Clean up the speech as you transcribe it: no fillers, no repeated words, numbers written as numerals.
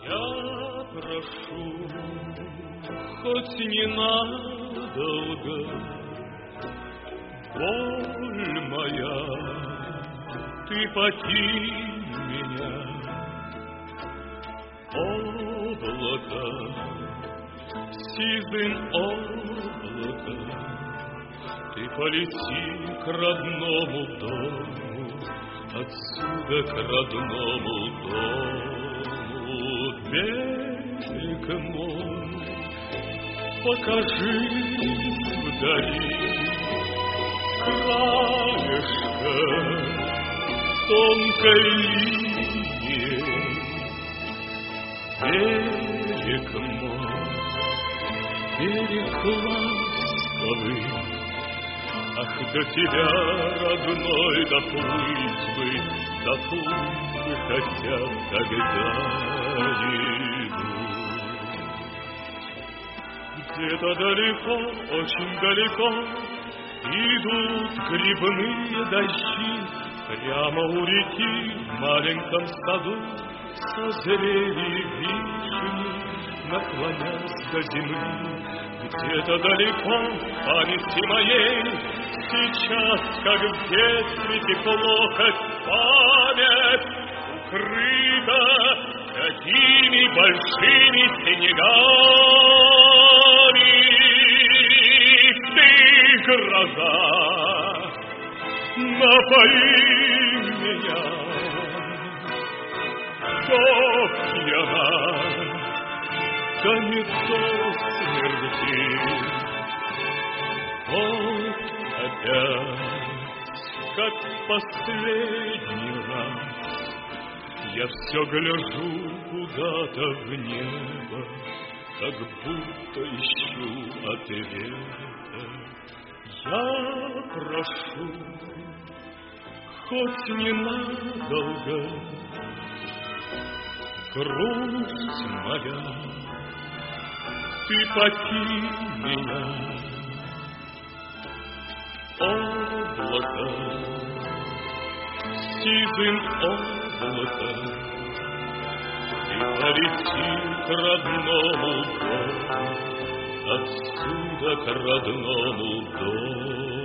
Я прошу, хоть ненадолго, боль моя, ты покинь меня. Облако, сизым облаком, ты полети к родному дому, отсюда к родному дому. Берег мой, покажи вдали краешком тонкой линии. Берег мой, берег ласковый, ах, до тебя, родной, доплыть бы хотя б когда-нибудь. Где-то далеко, очень далеко, идут грибные дожди, прямо у реки в маленьком саду созрели вишни, наклонясь до земли. Где-то далеко памяти моей сейчас, как в детстве, тепло, как память, укрыта такими большими снегами. Ты, гроза, напои меня, дождь она, да не до смерти. Вот опять, как в последний раз, я все гляжу куда-то в небо, как будто ищу ответа. Я прошу, хоть ненадолго, грусть моя, ты покинь меня. Облако, сизым облаком, ты полети к родному дому, отсюда к родному дому.